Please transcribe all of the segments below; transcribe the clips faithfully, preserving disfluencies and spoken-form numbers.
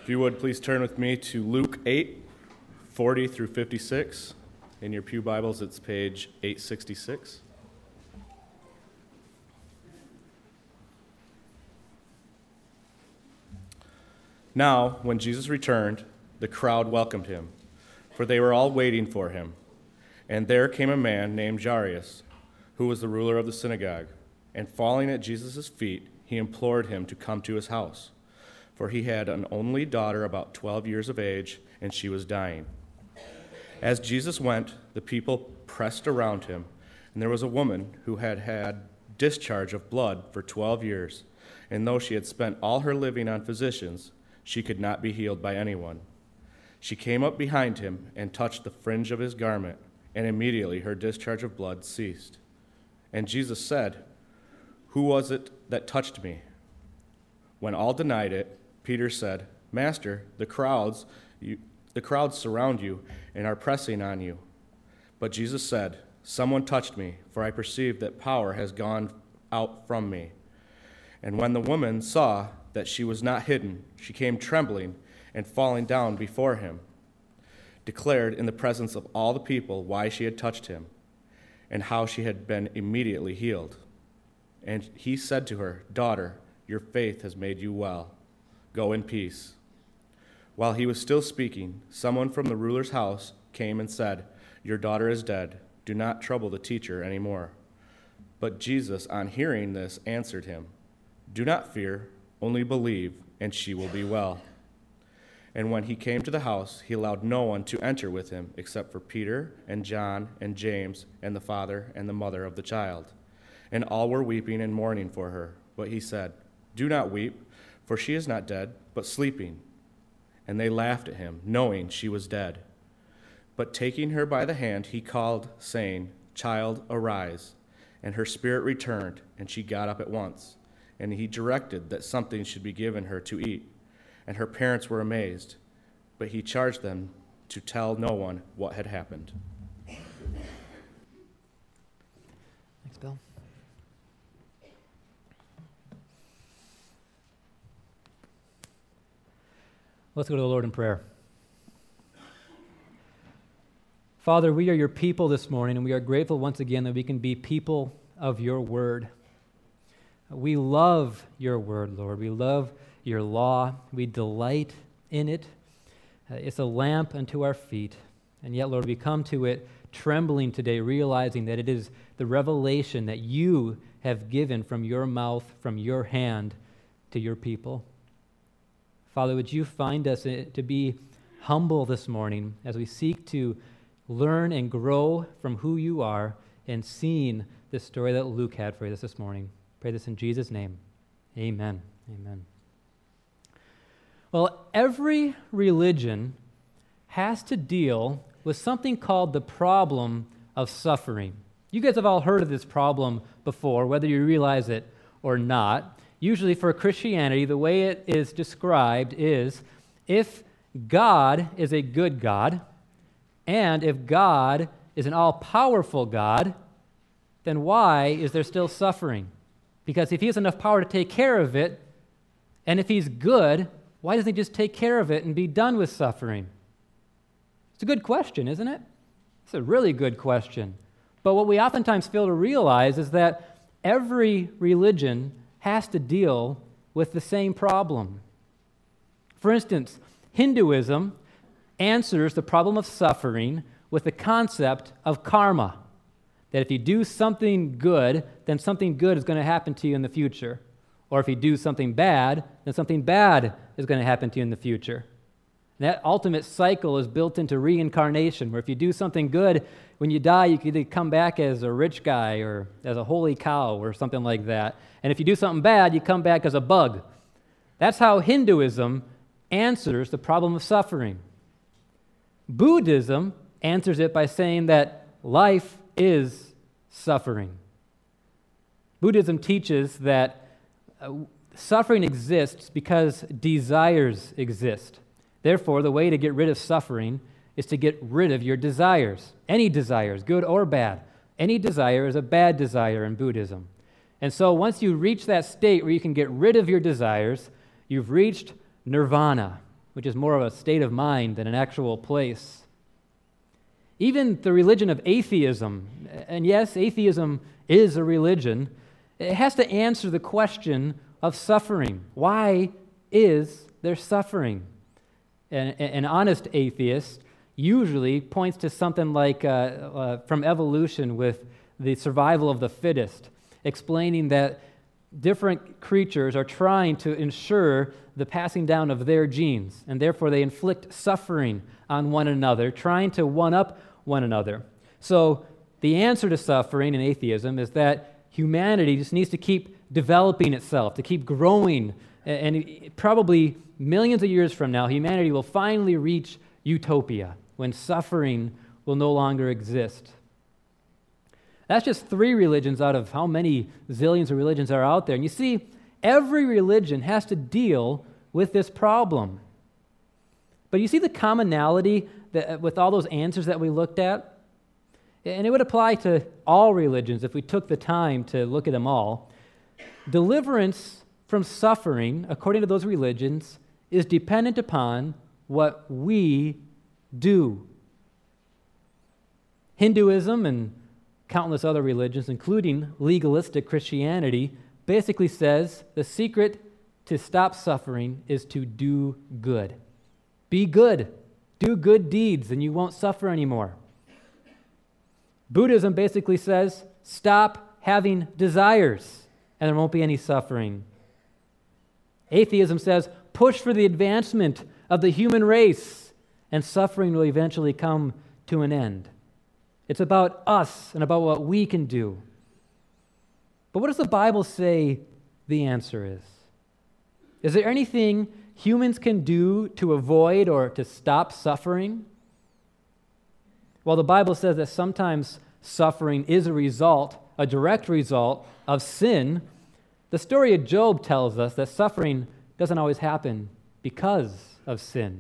If you would, please turn with me to Luke eight, forty through fifty-six. In your pew Bibles, it's page eight sixty-six. Now, when Jesus returned, the crowd welcomed him, for they were all waiting for him. And there came a man named Jairus, who was the ruler of the synagogue. And falling at Jesus' feet, he implored him to come to his house. For he had an only daughter about twelve years of age, and she was dying. As Jesus went, the people pressed around him, and there was a woman who had had discharge of blood for twelve years, and though she had spent all her living on physicians, she could not be healed by anyone. She came up behind him and touched the fringe of his garment, and immediately her discharge of blood ceased. And Jesus said, "Who was it that touched me?" When all denied it, Peter said, "Master, the crowds, you, the crowds surround you and are pressing on you." But Jesus said, "Someone touched me, for I perceive that power has gone out from me." And when the woman saw that she was not hidden, she came trembling and falling down before him, declared in the presence of all the people why she had touched him, and how she had been immediately healed. And he said to her, "Daughter, your faith has made you well. Go in peace." While he was still speaking, someone from the ruler's house came and said, "Your daughter is dead. Do not trouble the teacher anymore." But Jesus, on hearing this, answered him, "Do not fear, only believe, and she will be well." And when he came to the house, he allowed no one to enter with him except for Peter and John and James and the father and the mother of the child. And all were weeping and mourning for her. But he said, "Do not weep, for she is not dead, but sleeping." And they laughed at him, knowing she was dead. But taking her by the hand, he called, saying, "Child, arise." And her spirit returned, and she got up at once. And he directed that something should be given her to eat. And her parents were amazed, but he charged them to tell no one what had happened. Thanks, Bill. Let's go to the Lord in prayer. Father, we are your people this morning, and we are grateful once again that we can be people of your word. We love your word, Lord. We love your law. We delight in it. Uh, it's a lamp unto our feet. And yet, Lord, we come to it trembling today, realizing that it is the revelation that you have given from your mouth, from your hand to your people. Father, would you find us to be humble this morning as we seek to learn and grow from who you are and seeing the story that Luke had for us this morning. Pray this in Jesus' name. Amen. Amen. Well, every religion has to deal with something called the problem of suffering. You guys have all heard of this problem before, whether you realize it or not. Usually for Christianity, the way it is described is if God is a good God, and if God is an all-powerful God, then why is there still suffering? Because if he has enough power to take care of it, and if he's good, why doesn't he just take care of it and be done with suffering? It's a good question, isn't it? It's a really good question. But what we oftentimes fail to realize is that every religion has to deal with the same problem. For instance, Hinduism answers the problem of suffering with the concept of karma, that if you do something good, then something good is going to happen to you in the future. Or if you do something bad, then something bad is going to happen to you in the future. And that ultimate cycle is built into reincarnation, where if you do something good, when you die, you can either come back as a rich guy or as a holy cow or something like that. And if you do something bad, you come back as a bug. That's how Hinduism answers the problem of suffering. Buddhism answers it by saying that life is suffering. Buddhism teaches that uh, suffering exists because desires exist. Therefore, the way to get rid of suffering is to get rid of your desires. Any desires, good or bad. Any desire is a bad desire in Buddhism. And so once you reach that state where you can get rid of your desires, you've reached nirvana. which is more of a state of mind than an actual place. Even the religion of atheism, and yes, atheism is a religion, it has to answer the question of suffering. Why is there suffering? An, an honest atheist usually points to something like uh, uh, from evolution with the survival of the fittest, explaining that different creatures are trying to ensure the passing down of their genes, and therefore they inflict suffering on one another, trying to one-up one another. So the answer to suffering in atheism is that humanity just needs to keep developing itself, to keep growing, and probably millions of years from now, humanity will finally reach utopia, when suffering will no longer exist. That's just three religions out of how many zillions of religions are out there. And you see, every religion has to deal with this problem. But you see the commonality that, with all those answers that we looked at? And it would apply to all religions if we took the time to look at them all. Deliverance from suffering, according to those religions, is dependent upon what we do. Hinduism and countless other religions, including legalistic Christianity, basically says the secret to stop suffering is to do good. Be good. Do good deeds, and you won't suffer anymore. Buddhism basically says stop having desires, and there won't be any suffering. Atheism says push for the advancement of the human race, and suffering will eventually come to an end. It's about us and about what we can do. But what does the Bible say the answer is? Is there anything humans can do to avoid or to stop suffering? Well, the Bible says that sometimes suffering is a result, a direct result of sin. The story of Job tells us that suffering doesn't always happen because of sin.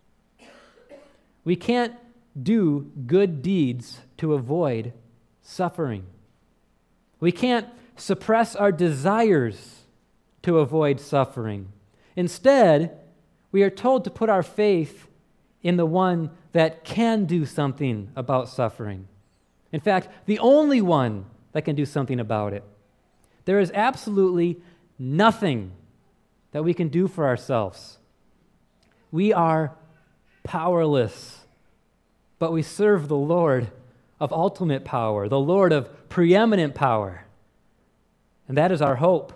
We can't do good deeds to avoid suffering. We can't suppress our desires to avoid suffering. Instead, we are told to put our faith in the one that can do something about suffering. In fact, the only one that can do something about it. There is absolutely nothing that we can do for ourselves. We are powerless, but we serve the Lord of ultimate power, the Lord of preeminent power. And that is our hope.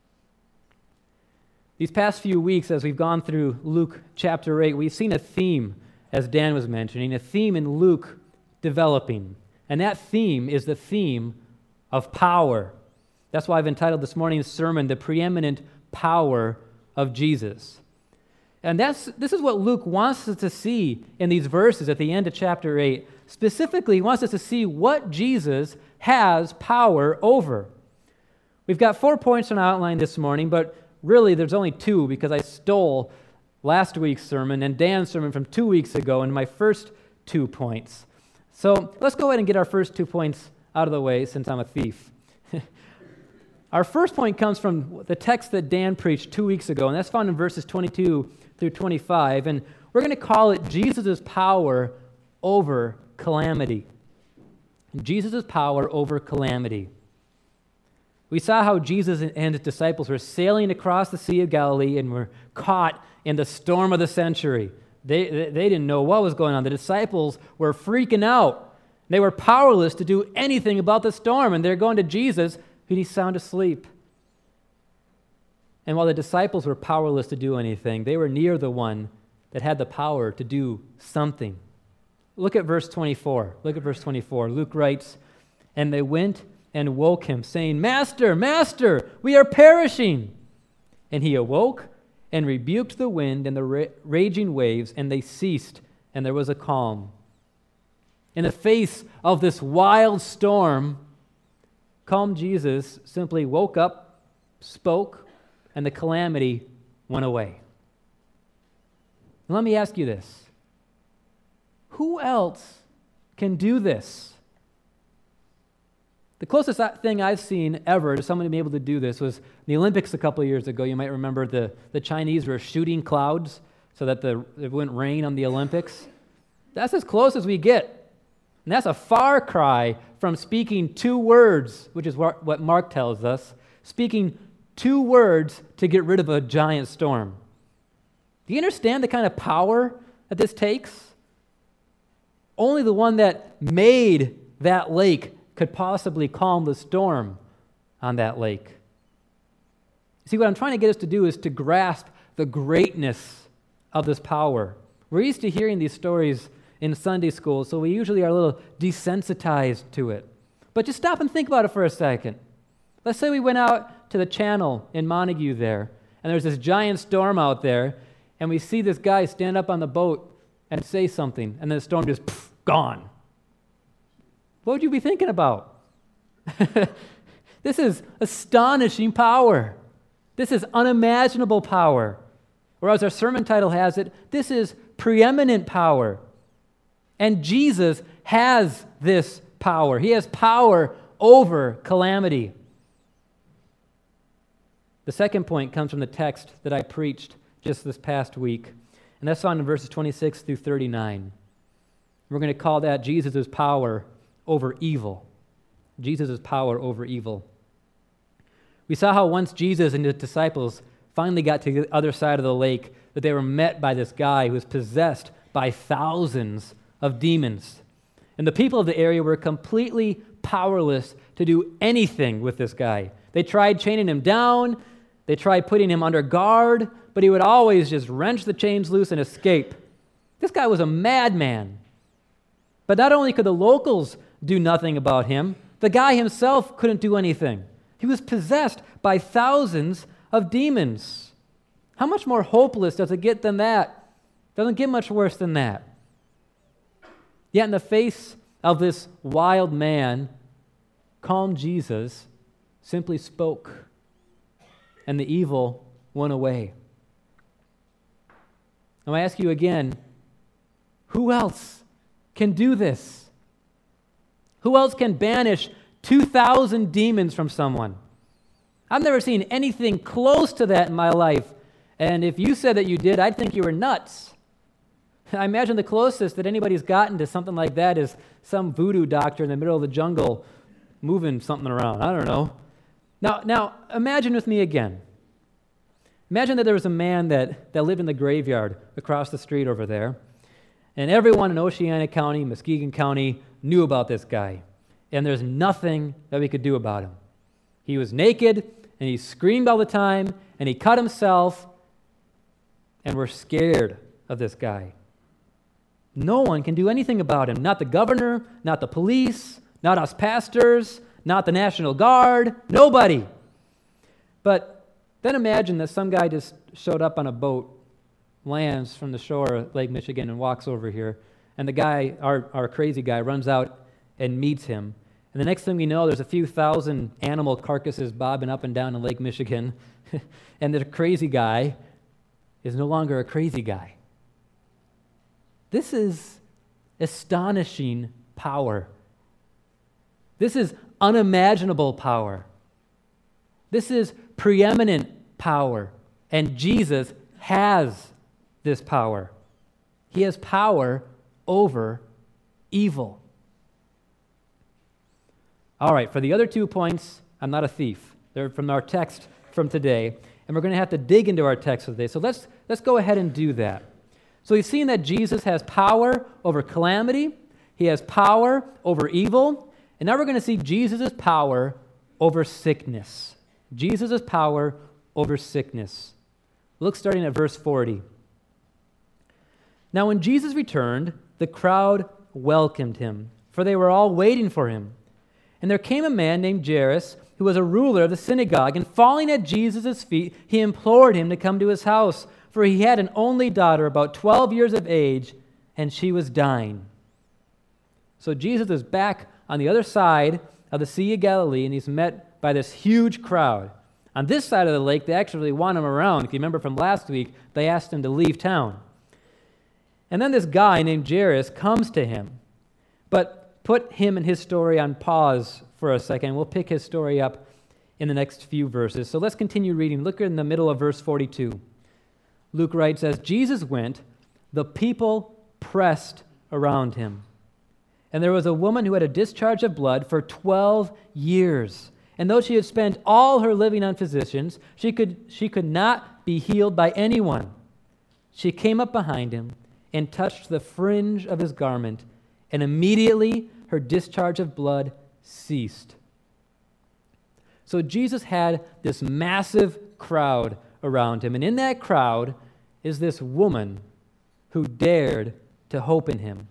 These past few weeks, as we've gone through Luke chapter eight, we've seen a theme, as Dan was mentioning, a theme in Luke developing. And that theme is the theme of power. That's why I've entitled this morning's sermon, The Preeminent Power of Jesus. And that's this is what Luke wants us to see in these verses at the end of chapter eight. Specifically, he wants us to see what Jesus has power over. We've got four points on our outline this morning, but really there's only two because I stole last week's sermon and Dan's sermon from two weeks ago in my first two points. So let's go ahead and get our first two points out of the way since I'm a thief. Our first point comes from the text that Dan preached two weeks ago, and that's found in verses twenty-two through twenty-five, and we're going to call it Jesus' power over calamity. Jesus' power over calamity. We saw how Jesus and his disciples were sailing across the Sea of Galilee and were caught in the storm of the century. They, they didn't know what was going on. The disciples were freaking out. They were powerless to do anything about the storm, and they're going to Jesus, who he's sound asleep. And while the disciples were powerless to do anything, they were near the one that had the power to do something. Look at verse twenty-four. Look at verse twenty-four. Luke writes, "And they went and woke him, saying, 'Master, Master, we are perishing.' And he awoke and rebuked the wind and the ra- raging waves, and they ceased, and there was a calm." In the face of this wild storm, calm Jesus simply woke up, spoke, and the calamity went away. And let me ask you this. Who else can do this? The closest thing I've seen ever to someone being able to do this was the Olympics a couple of years ago. You might remember the, the Chinese were shooting clouds so that the, it wouldn't rain on the Olympics. That's as close as we get. And that's a far cry from speaking two words, which is what, what Mark tells us, speaking two words to get rid of a giant storm. Do you understand the kind of power that this takes? Only the one that made that lake could possibly calm the storm on that lake. See, what I'm trying to get us to do is to grasp the greatness of this power. We're used to hearing these stories in Sunday school, so we usually are a little desensitized to it. But just stop and think about it for a second. Let's say we went out to the channel in Montague there, and there's this giant storm out there, and we see this guy stand up on the boat and say something, and then the storm just pff, gone. What would you be thinking about? This is astonishing power. This is unimaginable power. Or as our sermon title has it, this is preeminent power. And Jesus has this power. He has power over calamity. The second point comes from the text that I preached just this past week, and that's found in verses twenty-six through thirty-nine. We're going to call that Jesus' power over evil. Jesus' power over evil. We saw how once Jesus and his disciples finally got to the other side of the lake, that they were met by this guy who was possessed by thousands of demons. And the people of the area were completely powerless to do anything with this guy. They tried chaining him down, they tried putting him under guard, but he would always just wrench the chains loose and escape. This guy was a madman. But not only could the locals do nothing about him, the guy himself couldn't do anything. He was possessed by thousands of demons. How much more hopeless does it get than that? Doesn't get much worse than that. Yet in the face of this wild man, calm Jesus simply spoke, and the evil went away. Now I ask you again, who else can do this? Who else can banish two thousand demons from someone? I've never seen anything close to that in my life. And if you said that you did, I'd think you were nuts. I imagine the closest that anybody's gotten to something like that is some voodoo doctor in the middle of the jungle moving something around. I don't know. Now, now imagine with me again. Imagine that there was a man that, that lived in the graveyard across the street over there, and everyone in Oceana County, Muskegon County, knew about this guy, and there's nothing that we could do about him. He was naked, and he screamed all the time, and he cut himself, and we're scared of this guy. No one can do anything about him. Not the governor, not the police, not us pastors, not the National Guard, nobody. But then imagine that some guy just showed up on a boat, lands from the shore of Lake Michigan and walks over here, and the guy, our, our crazy guy, runs out and meets him. And the next thing we know, there's a few thousand animal carcasses bobbing up and down in Lake Michigan, and the crazy guy is no longer a crazy guy. This is astonishing power. This is unimaginable power. This is preeminent power. And Jesus has this power. He has power over evil. All right, for the other two points, I'm not a thief. They're from our text from today, and we're going to have to dig into our text today. So let's, let's go ahead and do that. So we've seen that Jesus has power over calamity. He has power over evil. And now we're going to see Jesus' power over sickness. Jesus' power over sickness. Look starting at verse forty. Now when Jesus returned, the crowd welcomed him, for they were all waiting for him. And there came a man named Jairus, who was a ruler of the synagogue, and falling at Jesus' feet, he implored him to come to his house, for he had an only daughter, about twelve years of age, and she was dying. So Jesus is back on the other side of the Sea of Galilee, and he's met by this huge crowd. On this side of the lake, they actually want him around. If you remember from last week, they asked him to leave town. And then this guy named Jairus comes to him. But put him and his story on pause for a second. We'll pick his story up in the next few verses. So let's continue reading. Look in the middle of verse forty-two. Luke writes, as Jesus went, the people pressed around him. And there was a woman who had a discharge of blood for twelve years. And though she had spent all her living on physicians, she could, she could not be healed by anyone. She came up behind him and touched the fringe of his garment, and immediately her discharge of blood ceased. So Jesus had this massive crowd around him, and in that crowd is this woman who dared to hope in him.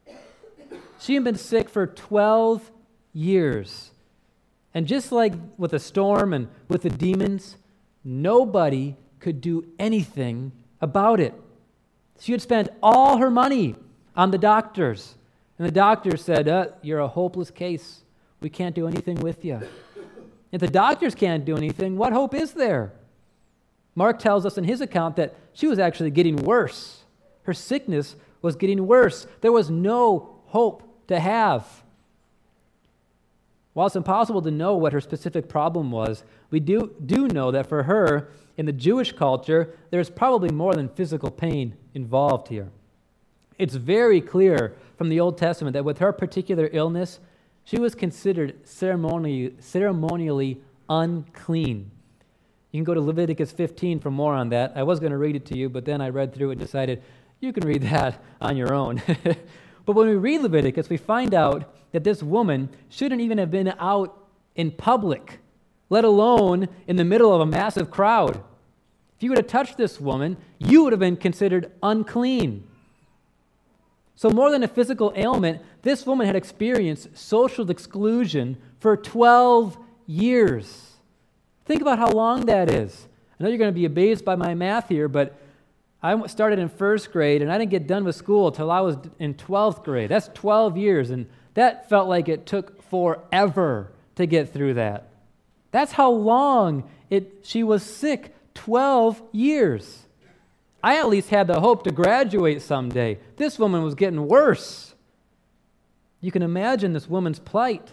She had been sick for twelve years. And just like with the storm and with the demons, nobody could do anything about it. She had spent all her money on the doctors. And the doctors said, uh, you're a hopeless case. We can't do anything with you. If the doctors can't do anything, what hope is there? Mark tells us in his account that she was actually getting worse. Her sickness was getting worse. There was no hope to have. While it's impossible to know what her specific problem was, we do, do know that for her, in the Jewish culture, there's probably more than physical pain involved here. It's very clear from the Old Testament that with her particular illness, she was considered ceremonially, ceremonially unclean. You can go to Leviticus fifteen for more on that. I was going to read it to you, but then I read through it and decided you can read that on your own. But when we read Leviticus, we find out that this woman shouldn't even have been out in public, let alone in the middle of a massive crowd. If you would have touched this woman, you would have been considered unclean. So more than a physical ailment, this woman had experienced social exclusion for twelve years. Think about how long that is. I know you're going to be amazed by my math here, but I started in first grade, and I didn't get done with school until I was in twelfth grade. That's twelve years, and that felt like it took forever to get through that. That's how long it she was sick, twelve years. I at least had the hope to graduate someday. This woman was getting worse. You can imagine this woman's plight.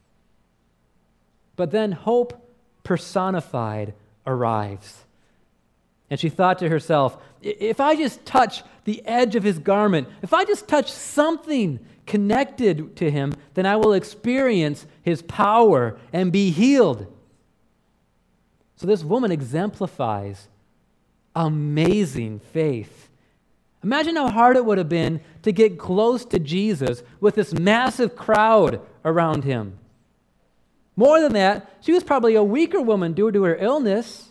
But then hope personified arrives. And she thought to herself, if I just touch the edge of his garment, if I just touch something connected to him, then I will experience his power and be healed. So this woman exemplifies amazing faith. Imagine how hard it would have been to get close to Jesus with this massive crowd around him. More than that, she was probably a weaker woman due to her illness.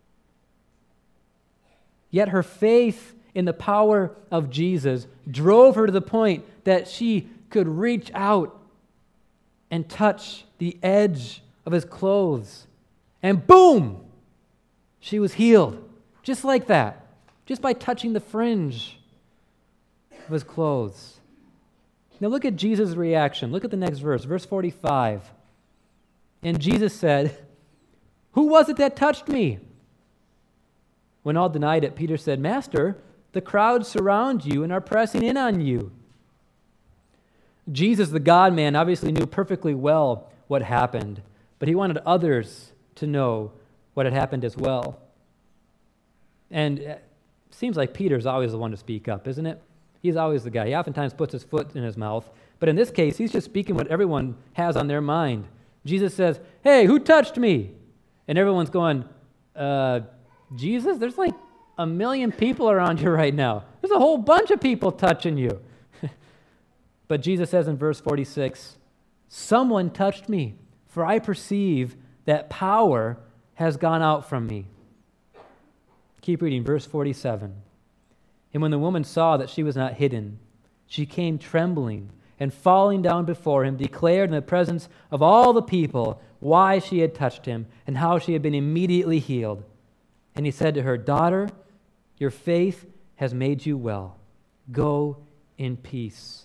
Yet her faith in the power of Jesus drove her to the point that she could reach out and touch the edge of his clothes. And boom! She was healed. Just like that. Just by touching the fringe of his clothes. Now look at Jesus' reaction. Look at the next verse, verse forty-five. And Jesus said, "Who was it that touched me?" When all denied it, Peter said, "Master, the crowd surround you and are pressing in on you." Jesus, the God-man, obviously knew perfectly well what happened, but he wanted others to know what had happened as well. And it seems like Peter's always the one to speak up, isn't it? He's always the guy. He oftentimes puts his foot in his mouth, but in this case, he's just speaking what everyone has on their mind. Jesus says, "Hey, who touched me?" And everyone's going, uh... Jesus, there's like a million people around you right now. There's a whole bunch of people touching you. But Jesus says in verse forty-six, "Someone touched me, for I perceive that power has gone out from me." Keep reading, verse forty-seven. And when the woman saw that she was not hidden, she came trembling and falling down before him, declared in the presence of all the people why she had touched him and how she had been immediately healed. And he said to her, "Daughter, your faith has made you well. Go in peace."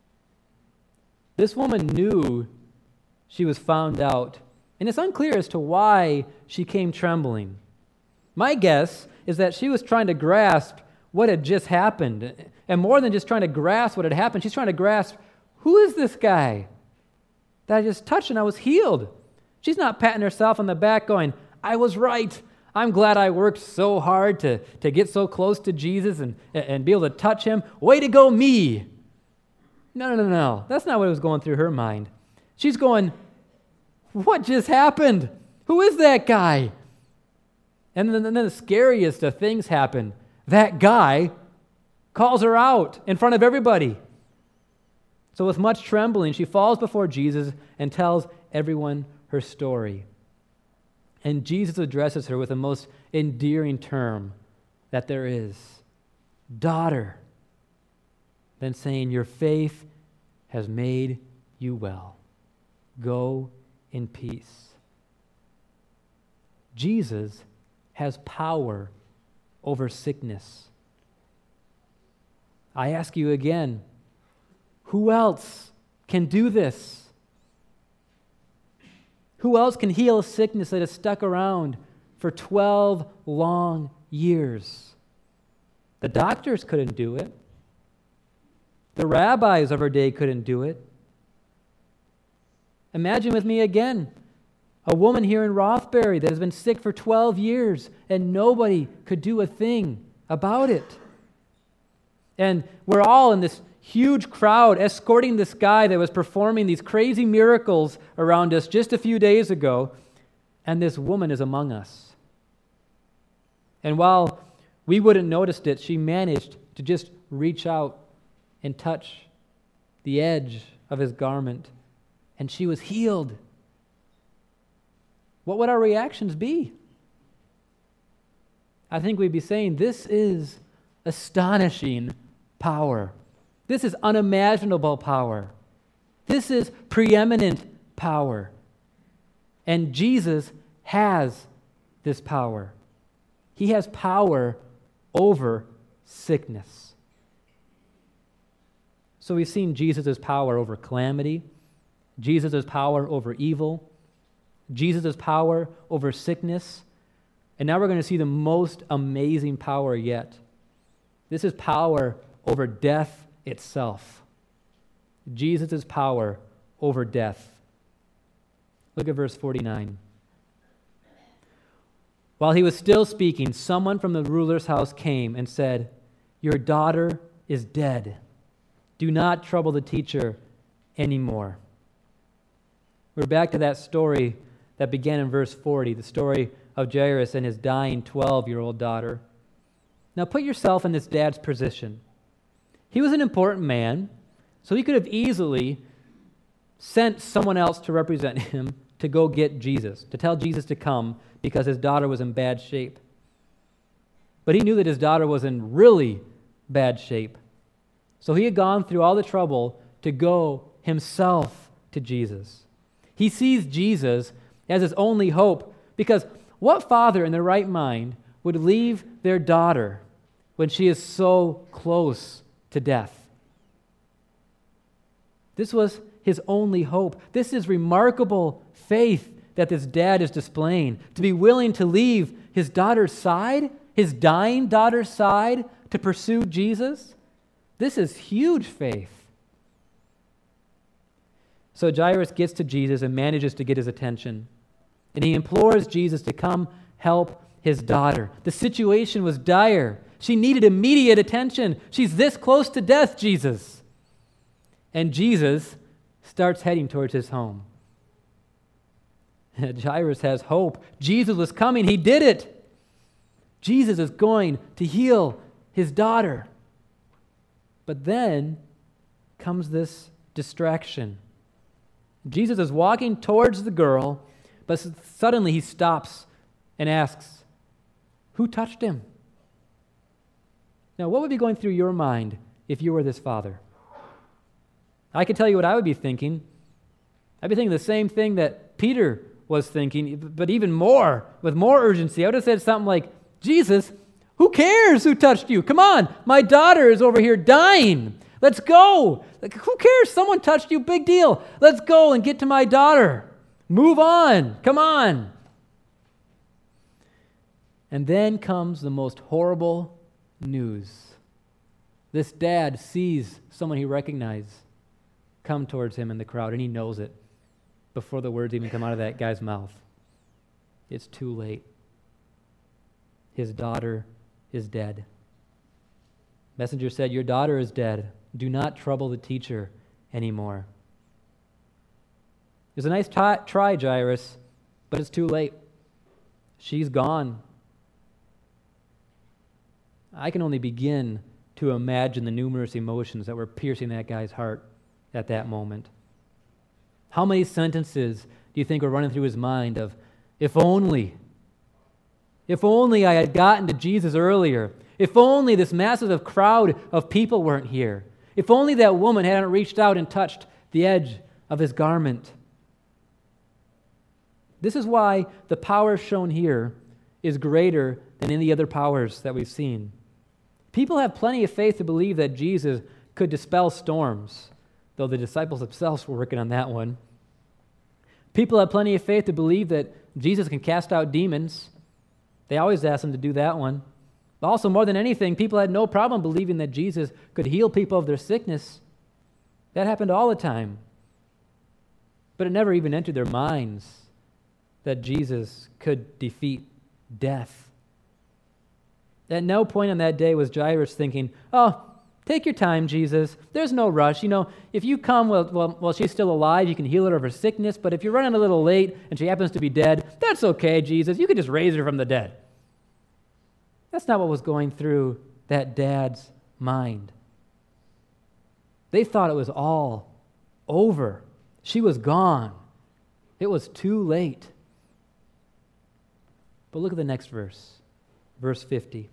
This woman knew she was found out, and it's unclear as to why she came trembling. My guess is that she was trying to grasp what had just happened. And more than just trying to grasp what had happened, she's trying to grasp, who is this guy that I just touched and I was healed? She's not patting herself on the back going, "I was right. I'm glad I worked so hard to, to get so close to Jesus and, and be able to touch him. Way to go, me. No, no, no, no. That's not what was going through her mind. She's going, what just happened? Who is that guy? And then, then the scariest of things happen. That guy calls her out in front of everybody. So with much trembling, she falls before Jesus and tells everyone her story. And Jesus addresses her with the most endearing term that there is, daughter. Then saying, your faith has made you well. Go in peace. Jesus has power over sickness. I ask you again, who else can do this? Who else can heal a sickness that has stuck around for twelve long years? The doctors couldn't do it. The rabbis of our day couldn't do it. Imagine with me again, a woman here in Rothbury that has been sick for twelve years and nobody could do a thing about it. And we're all in this huge crowd escorting this guy that was performing these crazy miracles around us just a few days ago, and this woman is among us. And while we wouldn't noticed it, she managed to just reach out and touch the edge of his garment, and she was healed. What would our reactions be? I think we'd be saying, this is astonishing power. This is unimaginable power. This is preeminent power. And Jesus has this power. He has power over sickness. So we've seen Jesus' power over calamity, Jesus' power over evil, Jesus' power over sickness, and now we're going to see the most amazing power yet. This is power over death itself. Jesus' power over death. Look at verse forty-nine. While he was still speaking, someone from the ruler's house came and said, your daughter is dead. Do not trouble the teacher anymore. We're back to that story that began in verse forty, the story of Jairus and his dying twelve-year-old daughter. Now put yourself in this dad's position. He was an important man, so he could have easily sent someone else to represent him to go get Jesus, to tell Jesus to come because his daughter was in bad shape. But he knew that his daughter was in really bad shape. So he had gone through all the trouble to go himself to Jesus. He sees Jesus as his only hope because what father in their right mind would leave their daughter when she is so close to death? This was his only hope. This is remarkable faith that this dad is displaying, to be willing to leave his daughter's side, his dying daughter's side, to pursue Jesus. This is huge faith. So Jairus gets to Jesus and manages to get his attention, and he implores Jesus to come help his daughter. The situation was dire. She needed immediate attention. She's this close to death, Jesus. And Jesus starts heading towards his home. Jairus has hope. Jesus was coming. He did it. Jesus is going to heal his daughter. But then comes this distraction. Jesus is walking towards the girl, but suddenly he stops and asks, who touched him? Now, what would be going through your mind if you were this father? I can tell you what I would be thinking. I'd be thinking the same thing that Peter was thinking, but even more, with more urgency. I would have said something like, Jesus, who cares who touched you? Come on, my daughter is over here dying. Let's go. Like, who cares? Someone touched you, big deal. Let's go and get to my daughter. Move on. Come on. And then comes the most horrible news. This dad sees someone he recognizes come towards him in the crowd, and he knows it before the words even come out of that guy's mouth. It's too late. his daughter is dead. Messenger said, your daughter is dead. Do not trouble the teacher anymore. It was a nice t- try, Jairus, but it's too late. She's gone. I can only begin to imagine the numerous emotions that were piercing that guy's heart at that moment. How many sentences do you think were running through his mind of, if only, if only I had gotten to Jesus earlier, if only this massive crowd of people weren't here, if only that woman hadn't reached out and touched the edge of his garment. This is why the power shown here is greater than any other powers that we've seen. People have plenty of faith to believe that Jesus could dispel storms, though the disciples themselves were working on that one. People have plenty of faith to believe that Jesus can cast out demons. They always ask him to do that one. But also, more than anything, people had no problem believing that Jesus could heal people of their sickness. That happened all the time. But it never even entered their minds that Jesus could defeat death. At no point on that day was Jairus thinking, oh, take your time, Jesus. There's no rush. You know, if you come while, while, while she's still alive, you can heal her of her sickness. But if you're running a little late and she happens to be dead, that's okay, Jesus. You could just raise her from the dead. That's not what was going through that dad's mind. They thought it was all over. She was gone. It was too late. But look at the next verse, verse fifty.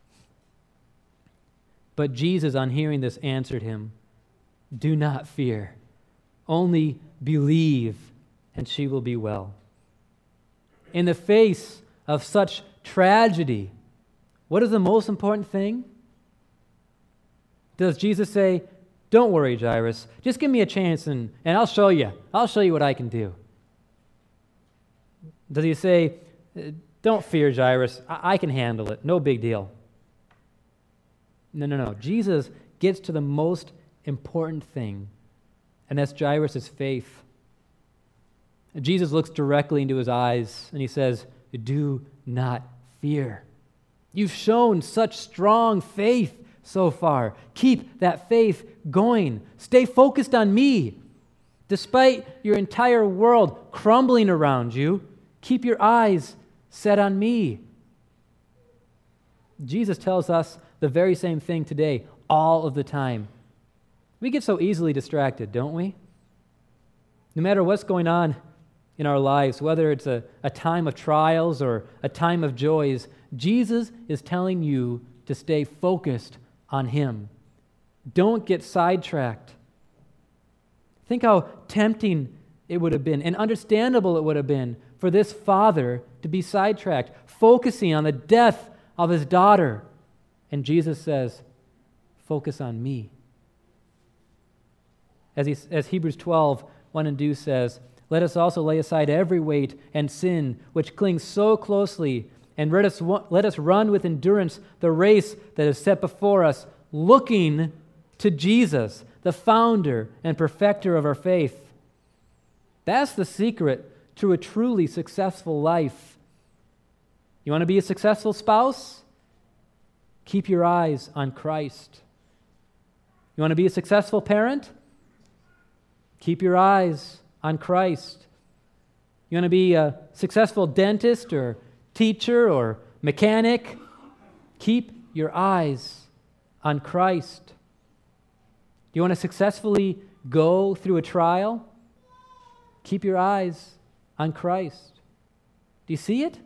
But Jesus, on hearing this, answered him, do not fear, only believe, and she will be well. In the face of such tragedy, what is the most important thing? Does Jesus say, don't worry, Jairus, just give me a chance and, and I'll show you. I'll show you what I can do. Does he say, don't fear, Jairus, I, I can handle it, no big deal? No, no, no. Jesus gets to the most important thing, and that's Jairus' faith. Jesus looks directly into his eyes, and he says, do not fear. You've shown such strong faith so far. Keep that faith going. Stay focused on me. Despite your entire world crumbling around you, keep your eyes set on me. Jesus tells us the very same thing today, all of the time. We get so easily distracted, don't we? No matter what's going on in our lives, whether it's a, a time of trials or a time of joys, Jesus is telling you to stay focused on him. Don't get sidetracked. Think how tempting it would have been and understandable it would have been for this father to be sidetracked, focusing on the death of his daughter. And Jesus says, focus on me. As, he, as Hebrews twelve, one and two says, let us also lay aside every weight and sin which clings so closely, and let us, let us run with endurance the race that is set before us, looking to Jesus, the founder and perfecter of our faith. That's the secret to a truly successful life. You want to be a successful spouse? Keep your eyes on Christ. You want to be a successful parent? Keep your eyes on Christ. You want to be a successful dentist or teacher or mechanic? Keep your eyes on Christ. Do you want to successfully go through a trial? Keep your eyes on Christ. Do you see it?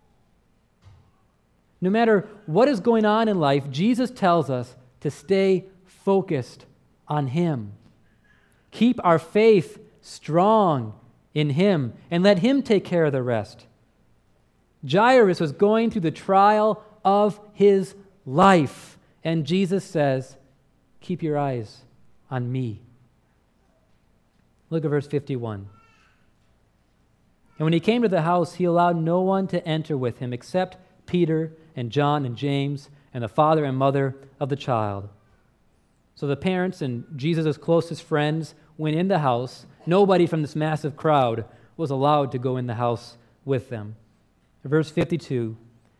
No matter what is going on in life, Jesus tells us to stay focused on him. Keep our faith strong in him and let him take care of the rest. Jairus was going through the trial of his life, and Jesus says, keep your eyes on me. Look at verse fifty-one. And when he came to the house, he allowed no one to enter with him except Peter and John and James and the father and mother of the child. So the parents and Jesus' closest friends went in the house. Nobody from this massive crowd was allowed to go in the house with them. Verse fifty-two,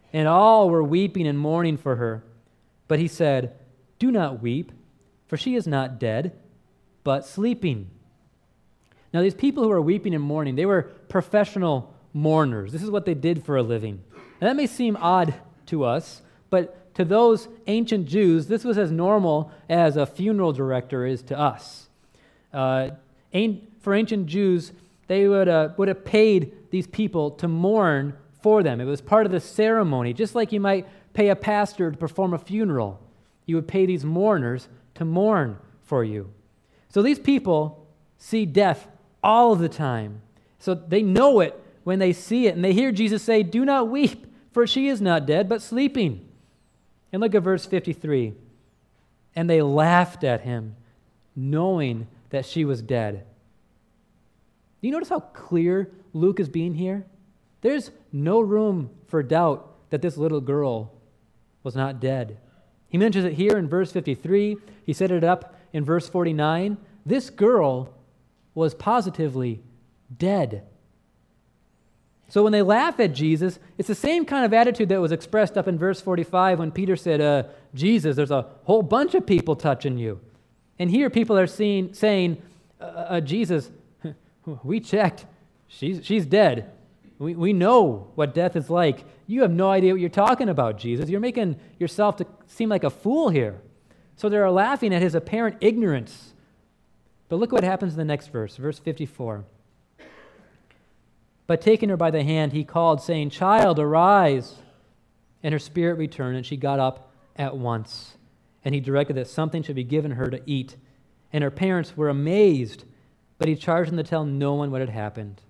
and all were weeping and mourning for her. But he said, "Do not weep, for she is not dead, but sleeping." Now, these people who are weeping and mourning, they were professional mourners. This is what they did for a living. And that may seem odd to us, but to those ancient Jews, this was as normal as a funeral director is to us. Uh, for ancient Jews, they would, uh, would have paid these people to mourn for them. It was part of the ceremony, just like you might pay a pastor to perform a funeral. You would pay these mourners to mourn for you. So these people see death all of the time. So they know it when they see it, and they hear Jesus say, "Do not weep, for she is not dead, but sleeping." And look at verse fifty-three. And they laughed at him, knowing that she was dead. Do you notice how clear Luke is being here? There's no room for doubt that this little girl was not dead. He mentions it here in verse fifty-three. He set it up in verse forty-nine. This girl was positively dead. So when they laugh at Jesus, it's the same kind of attitude that was expressed up in verse forty-five when Peter said, uh, Jesus, there's a whole bunch of people touching you. And here people are seeing, saying, uh, uh, Jesus, we checked. She's, she's dead. We, we know what death is like. You have no idea what you're talking about, Jesus. You're making yourself to seem like a fool here. So they're laughing at his apparent ignorance. But look what happens in the next verse, verse fifty-four. But taking her by the hand, he called, saying, "Child, arise." And her spirit returned, and she got up at once. And he directed that something should be given her to eat. And her parents were amazed, but he charged them to tell no one what had happened.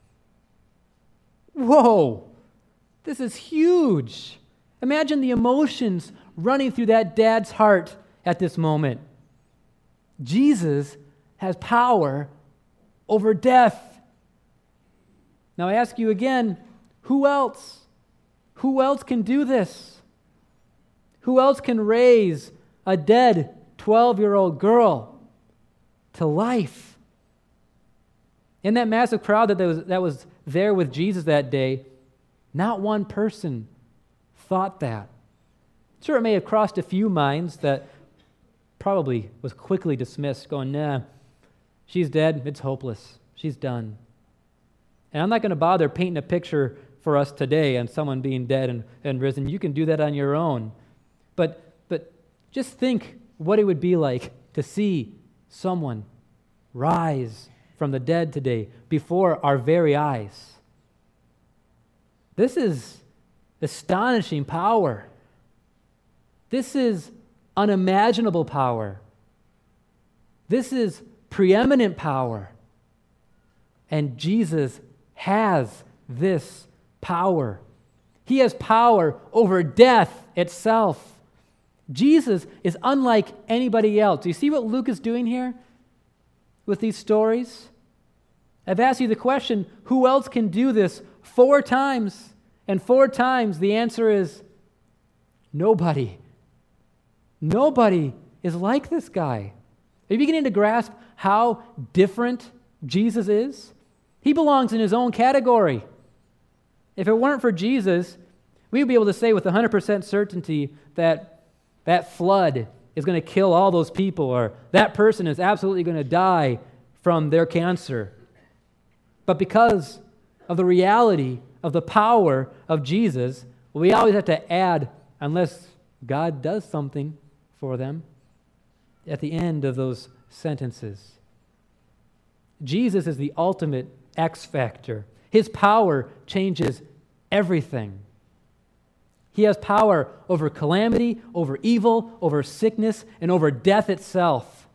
Whoa! This is huge. Imagine the emotions running through that dad's heart at this moment. Jesus has power over death. Now I ask you again, who else? Who else can do this? Who else can raise a dead twelve-year-old girl to life? In that massive crowd that was, that was there with Jesus that day, not one person thought that. Sure, it may have crossed a few minds that probably was quickly dismissed, going, nah, she's dead, it's hopeless, she's done. And I'm not going to bother painting a picture for us today on someone being dead and, and risen. You can do that on your own. But, but just think what it would be like to see someone rise from the dead today before our very eyes. This is astonishing power. This is unimaginable power. This is preeminent power. And Jesus has this power. He has power over death itself. Jesus is unlike anybody else. Do you see what Luke is doing here with these stories? I've asked you the question, who else can do this four times? And four times the answer is nobody. Nobody is like this guy. Are you beginning to grasp how different Jesus is? He belongs in his own category. If it weren't for Jesus, we would be able to say with one hundred percent certainty that that flood is going to kill all those people, or that person is absolutely going to die from their cancer. But because of the reality of the power of Jesus, we always have to add, unless God does something for them, at the end of those sentences. Jesus is the ultimate X factor. His power changes everything. He has power over calamity, over evil, over sickness, and over death itself.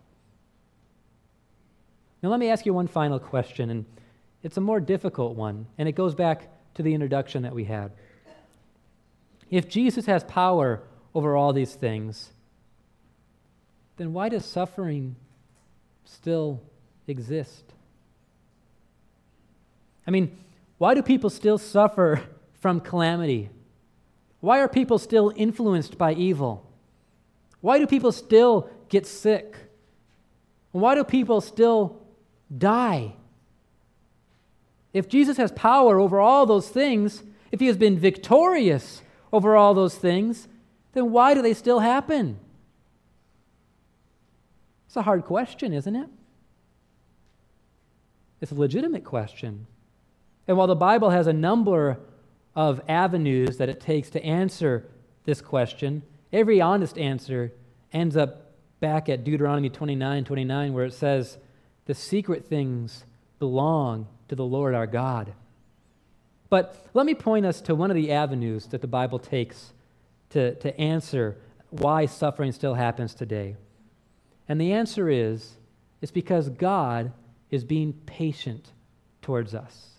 Now let me ask you one final question, and it's a more difficult one, and it goes back to the introduction that we had. If Jesus has power over all these things, then why does suffering still exist? I mean, why do people still suffer from calamity? Why are people still influenced by evil? Why do people still get sick? Why do people still die? If Jesus has power over all those things, if he has been victorious over all those things, then why do they still happen? It's a hard question, isn't it? It's a legitimate question. And while the Bible has a number of avenues that it takes to answer this question, every honest answer ends up back at Deuteronomy twenty-nine twenty-nine, where it says, the secret things belong to the Lord our God. But let me point us to one of the avenues that the Bible takes to, to answer why suffering still happens today. And the answer is, it's because God is being patient towards us.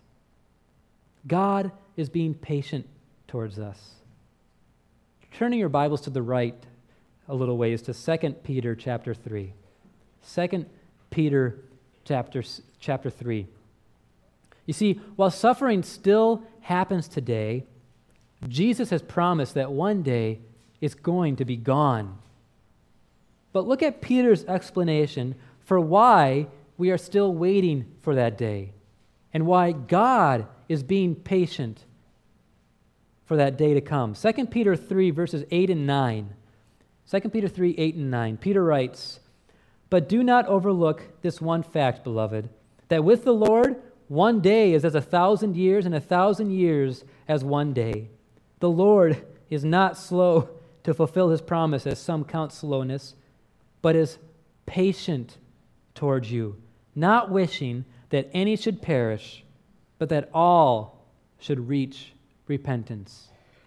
God is being patient towards us. Turning your Bibles to the right a little ways to Second Peter chapter three. Second Peter chapter, chapter three. You see, while suffering still happens today, Jesus has promised that one day it's going to be gone. But look at Peter's explanation for why we are still waiting for that day and why God is being patient for that day to come. Second Peter three, verses eight and nine. Second Peter three, eight and nine. Peter writes, "But do not overlook this one fact, beloved, that with the Lord one day is as a thousand years, and a thousand years as one day. The Lord is not slow to fulfill his promise, as some count slowness, but is patient towards you, not wishing that any should perish, but that all should reach repentance."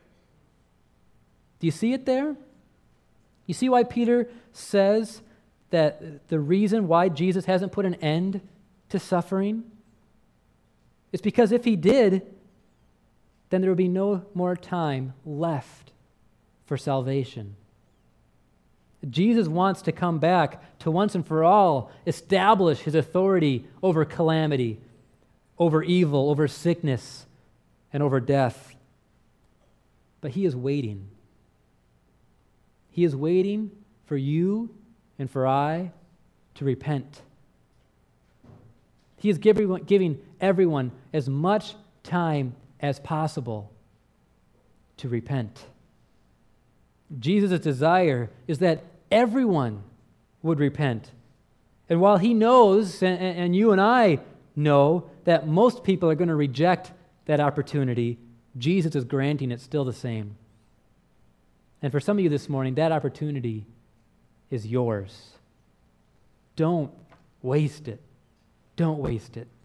Do you see it there? You see why Peter says that the reason why Jesus hasn't put an end to suffering? It's because if he did, then there would be no more time left for salvation. Jesus wants to come back to once and for all establish his authority over calamity, over evil, over sickness, and over death. But he is waiting. He is waiting for you and for I to repent. He is giving everyone as much time as possible to repent. Jesus' desire is that everyone would repent. And while he knows, and, and you and I know, that most people are going to reject that opportunity, Jesus is granting it still the same. And for some of you this morning, that opportunity is yours. Don't waste it. Don't waste it.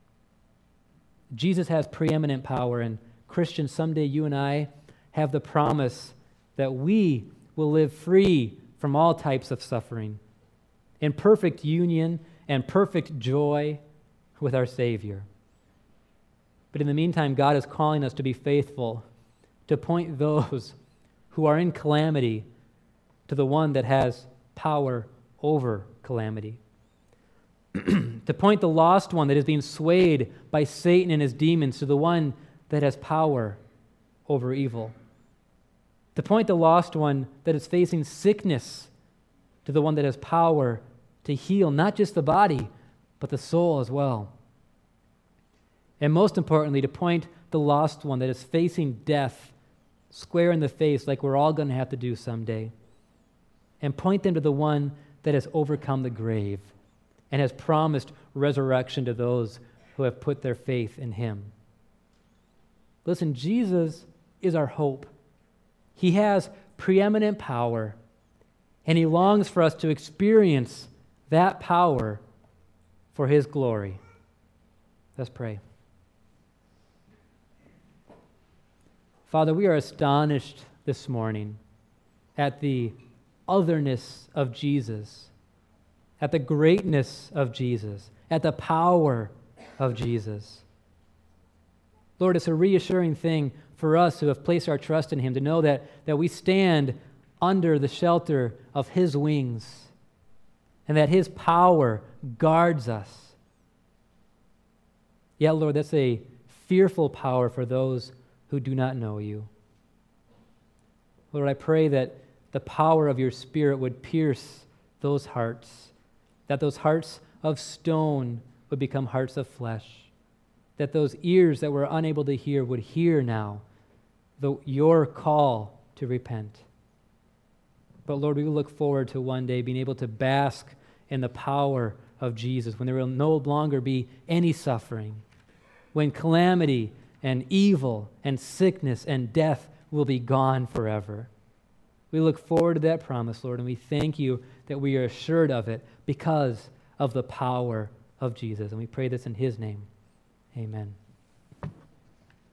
Jesus has preeminent power, and Christians, someday you and I have the promise that we will live free from all types of suffering, in perfect union and perfect joy with our Savior. But in the meantime, God is calling us to be faithful, to point those who are in calamity to the one that has power over calamity. To point the lost one that is being swayed by Satan and his demons to the one that has power over evil. To point the lost one that is facing sickness to the one that has power to heal not just the body, but the soul as well. And most importantly, to point the lost one that is facing death square in the face, like we're all going to have to do someday, and point them to the one that has overcome the grave and has promised resurrection to those who have put their faith in him. Listen, Jesus is our hope. He has preeminent power, and he longs for us to experience that power for his glory. Let's pray. Father, we are astonished this morning at the otherness of Jesus, at the greatness of Jesus, at the power of Jesus. Lord, it's a reassuring thing for us who have placed our trust in him to know that, that we stand under the shelter of his wings and that his power guards us. Yet, Lord, that's a fearful power for those who do not know you. Lord, I pray that the power of your Spirit would pierce those hearts, that those hearts of stone would become hearts of flesh, that those ears that were unable to hear would hear now, the, your call to repent. But Lord, we look forward to one day being able to bask in the power of Jesus, when there will no longer be any suffering, when calamity and evil and sickness and death will be gone forever. We look forward to that promise, Lord, and we thank you that we are assured of it because of the power of Jesus. And we pray this in his name. Amen.